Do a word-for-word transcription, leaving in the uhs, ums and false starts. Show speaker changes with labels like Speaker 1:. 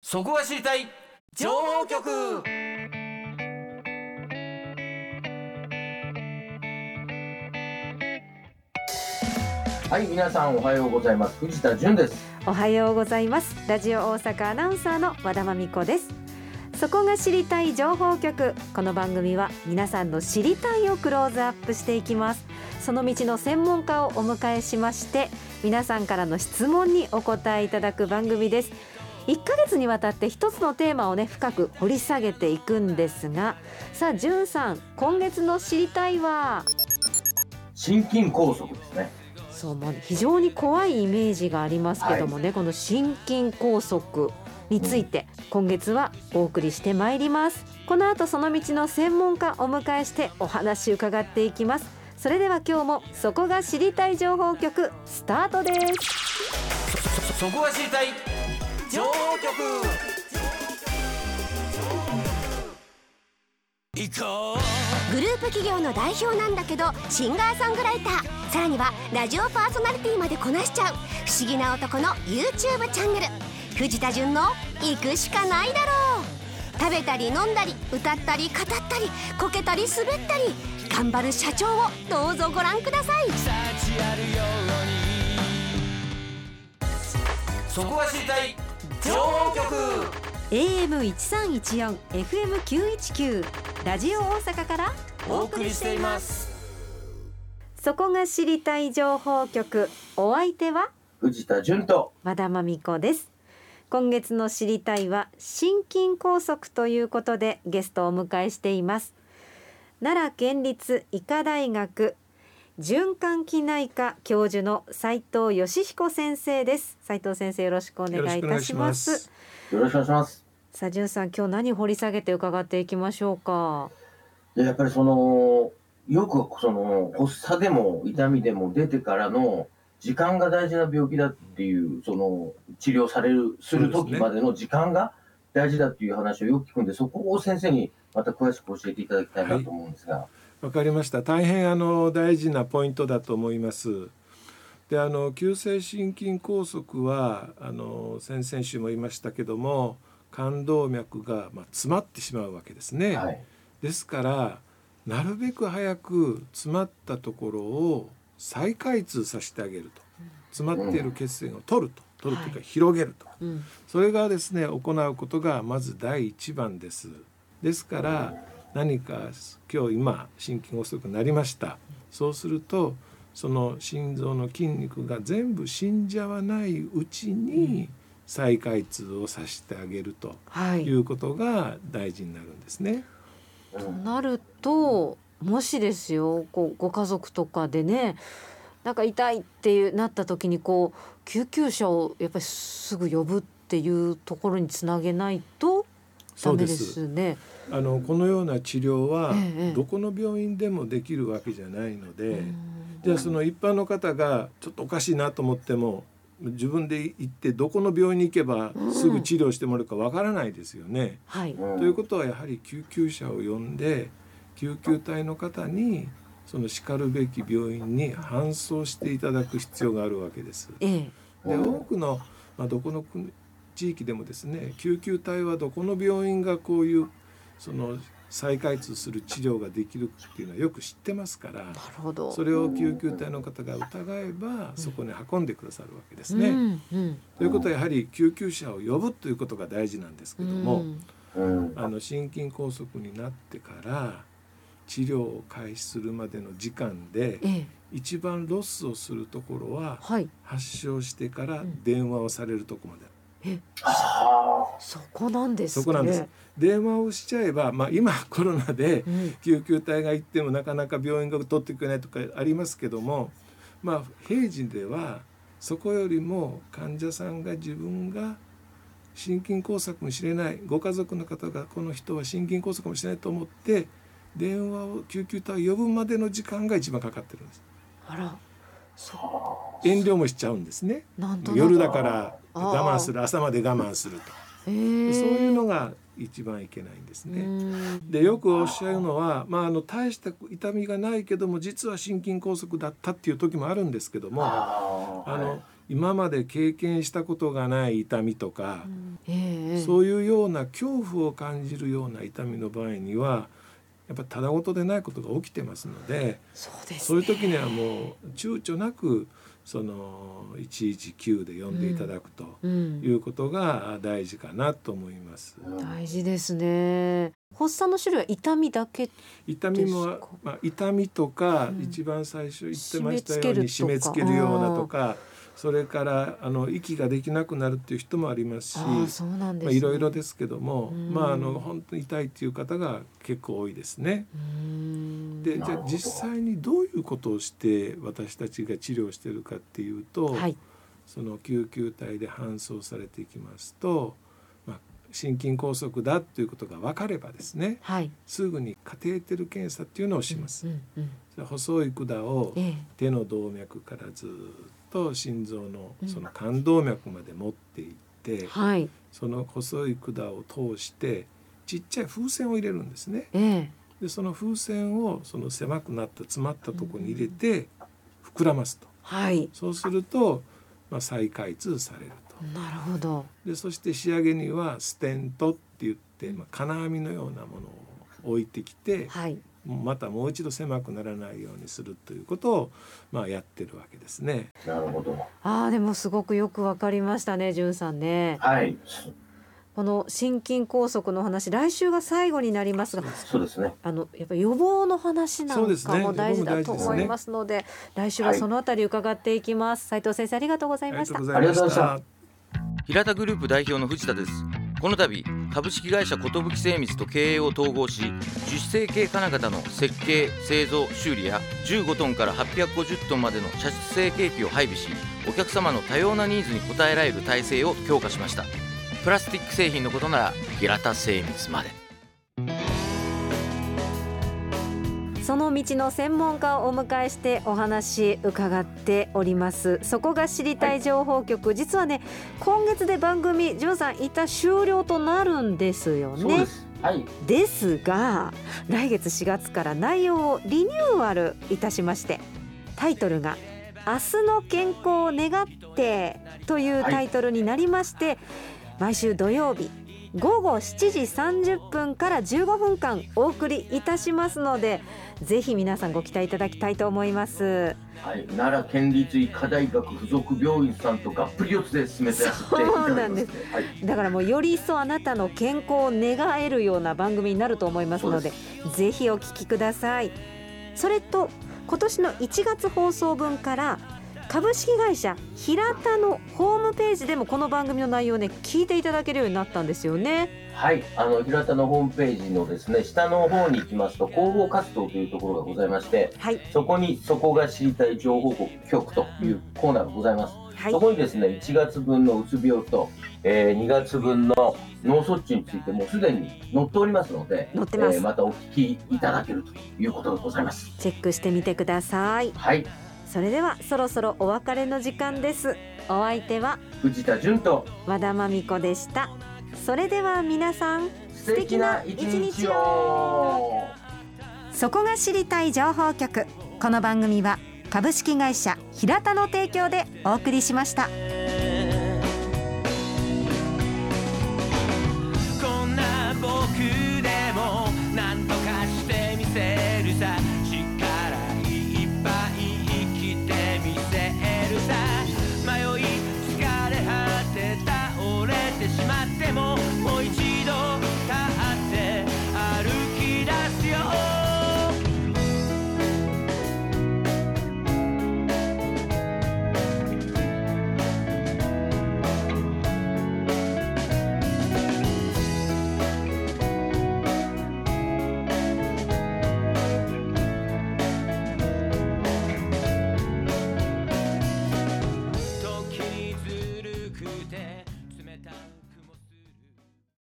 Speaker 1: そこが知りたい情報局。
Speaker 2: はい、皆さんおはようございます。藤田純です。
Speaker 3: おはようございます。ラジオ大阪アナウンサーの和田真美子です。そこが知りたい情報局。この番組は皆さんの知りたいをクローズアップしていきます。その道の専門家をお迎えしまして、皆さんからの質問にお答えいただく番組です。いっかげつにわたって一つのテーマをね深く掘り下げていくんですが、さあ純さん、今月の知りたいは
Speaker 2: 心筋梗塞ですね。
Speaker 3: そう、もう非常に怖いイメージがありますけどもね、はい、この心筋梗塞について今月はお送りしてまいります。この後その道の専門家をお迎えしてお話伺っていきます。それでは今日もそこが知りたい情報局スタートです。
Speaker 1: そ, そ, そこが知りたい情報局。
Speaker 4: グループ企業の代表なんだけどシンガーソングライター、さらにはラジオパーソナリティまでこなしちゃう不思議な男の YouTube チャンネル、藤田純の行くしかないだろう。食べたり飲んだり歌ったり語ったりこけたり滑ったり頑張る社長をどうぞご覧ください。
Speaker 1: そこが知りたい情報局。
Speaker 3: エーエムいちさんいちよん エフエムきゅういちきゅう ラジオ大阪から
Speaker 1: お送りしています。
Speaker 3: そこが知りたい情報局、お相手は
Speaker 2: 藤田純と
Speaker 3: 和田真美子です。今月の知りたいは心筋梗塞ということでゲストをお迎えしています。奈良県立医科大学循環器内科教授の斉藤義彦先生です。斉藤先生、よろしくお願いいたします。
Speaker 2: よろしくお願いします。
Speaker 3: さあ純さん、今日何掘り下げて伺っていきましょうか。
Speaker 2: やっぱりそのよくその発作でも痛みでも出てからの時間が大事な病気だっていう、その治療されるする時までの時間が大事だっていう話をよく聞くんで、そこを先生にまた詳しく教えていただきたいなと思うんですが。はい、
Speaker 5: わかりました。大変あの大事なポイントだと思います。で、あの急性心筋梗塞はあの先々週も言いましたけども、冠動脈がまあ詰まってしまうわけですね。はい、ですからなるべく早く詰まったところを再開通させてあげると、詰まっている血栓を取ると、取るというか広げると、はい、うん、それがですね行うことがまず第一番です。ですから何か今日今心筋梗塞になりました。そうするとその心臓の筋肉が全部死んじゃわないうちに再開通をさせてあげるということが大事になるんですね。
Speaker 3: はい、となるともしですよ、こうご家族とかでね、なんか痛いっていうなった時にこう救急車をやっぱりすぐ呼ぶっていうところにつなげないとダメですね。
Speaker 5: あのこのような治療はどこの病院でもできるわけじゃないので、ええ、じゃあその一般の方がちょっとおかしいなと思っても自分で行ってどこの病院に行けばすぐ治療してもらうかわからないですよね。うん、はい、ということはやはり救急車を呼んで救急隊の方にそのしかるべき病院に搬送していただく必要があるわけです。ええ、で多くの、まあ、どこの国地域でもですね、救急隊はどこの病院がこういうその再開通する治療ができるっていうのはよく知ってますから、なるほど、それを救急隊の方が疑えばそこに運んでくださるわけですね。うんうん、ということはやはり救急車を呼ぶということが大事なんですけども、うん、あの心筋梗塞になってから治療を開始するまでの時間で、ええ、一番ロスをするところは、はい、発症してから電話をされるところまで。
Speaker 3: え、そこなんですね。
Speaker 5: そこなんです。電話をしちゃえば、まあ、今コロナで救急隊が行ってもなかなか病院が取ってくれないとかありますけども、まあ、平時ではそこよりも患者さんが自分が心筋梗塞かもしれない、ご家族の方がこの人は心筋梗塞かもしれないと思って電話を救急隊を呼ぶまでの時間が一番かかってるんです。あら、そう遠慮もしちゃうんですね。なんとなく夜だから我慢する、朝まで我慢すると、そういうのが一番いけないんですね。でよくおっしゃるのは、まあ、あの大した痛みがないけども実は心筋梗塞だったっていう時もあるんですけども、あの今まで経験したことがない痛みとか、
Speaker 3: うんえー、
Speaker 5: そういうような恐怖を感じるような痛みの場合にはやっぱただごとでないことが起きてますので、
Speaker 3: そうですね、
Speaker 5: そういう時にはもう躊躇なくそのいちいちきゅうで呼んでいただくということが大事かなと思います、
Speaker 3: うん、大事ですね。発作の種類は痛みだけですか？
Speaker 5: 痛みも、まあ、痛みとか、うん、一番最初言ってましたように締め付けるようなとか、それからあの息ができなくなるっていう人もありますし、
Speaker 3: そうなんですね、
Speaker 5: まあ、いろいろですけども、まあ、あの本当に痛いっていう方が結構多いですね。
Speaker 3: うん
Speaker 5: で、じゃあ実際にどういうことをして私たちが治療しているかっていうと、はい、その救急隊で搬送されていきますと、まあ、心筋梗塞だということが分かればですね、はい、すぐにカテーテル検査っていうのをします、うんうんうん、細い管を手の動脈からずっと心臓のその冠動脈まで持っていって、うんはい、その細い管を通してちっちゃい風船を入れるんですね、えー、でその風船をその狭くなった詰まったところに入れて膨らますと、はい、そうすると、まあ、再開通されると。
Speaker 3: なるほど。
Speaker 5: でそして仕上げにはステントって言って、まあ、金網のようなものを置いてきて、はい、またもう一度狭くならないようにするということを、まあ、やってるわけですね。
Speaker 2: なるほど。
Speaker 3: あでもすごくよくわかりましたね、じゅんさんね。
Speaker 2: はい。
Speaker 3: この心筋梗塞の話、来週が最後になりますが、
Speaker 2: そうですね、
Speaker 3: あのやっぱり予防の話なんかも大事だと思いますので、来週はそのあたり伺っていきます。斉藤先生、ありがとうございました。
Speaker 2: ありがとうございました。
Speaker 1: 平田グループ代表の藤田です。この度株式会社寿精密と経営を統合し、樹脂成形金型の設計製造修理やじゅうごトンからはっぴゃくごじゅっトンまでの射出成形機を配備し、お客様の多様なニーズに応えられる体制を強化しました。プラスチック製品のことなら平田精密まで。
Speaker 3: その道の専門家をお迎えしてお話伺っております。そこが知りたい情報局、はい、実はね今月で番組じゅんさん一旦終了となるんですよね。
Speaker 2: そうです、はい、
Speaker 3: ですが来月しがつから内容をリニューアルいたしまして、タイトルが明日の健康を願ってというタイトルになりまして、はい、毎週土曜日ごごしちじさんじゅっぷんからじゅうごふんかんお送りいたしますので、ぜひ皆さんご期待いただきたいと思います。
Speaker 2: はい、奈良県立医科大学附属病院さんとがっぷり四つで進めてやっていただきます、ね、
Speaker 3: そうなんです、はい、だからもうより一層あなたの健康を願えるような番組になると思いますので、ぜひお聞きください。それと今年のいちがつ放送分から株式会社平田のホームページでもこの番組の内容をね聞いていただけるようになったんですよね。
Speaker 2: はい、あの平田のホームページのですね下の方に行きますと広報活動というところがございまして、はい、そこにそこが知りたい情報局というコーナーがございます、はい、そこにですねいちがつぶんのうつ病と、えー、にがつぶんの脳卒中についてもうすでに載っておりますので、
Speaker 3: 載ってます、
Speaker 2: えー、またお聞きいただけるということがございます。
Speaker 3: チェックしてみてください。
Speaker 2: はい、
Speaker 3: それではそろそろお別れの時間です。お相手は
Speaker 2: 藤田純と
Speaker 3: 和田真美子でした。それでは皆さん
Speaker 2: 素敵な一日を。
Speaker 3: そこが知りたい情報局、この番組は株式会社平田の提供でお送りしました。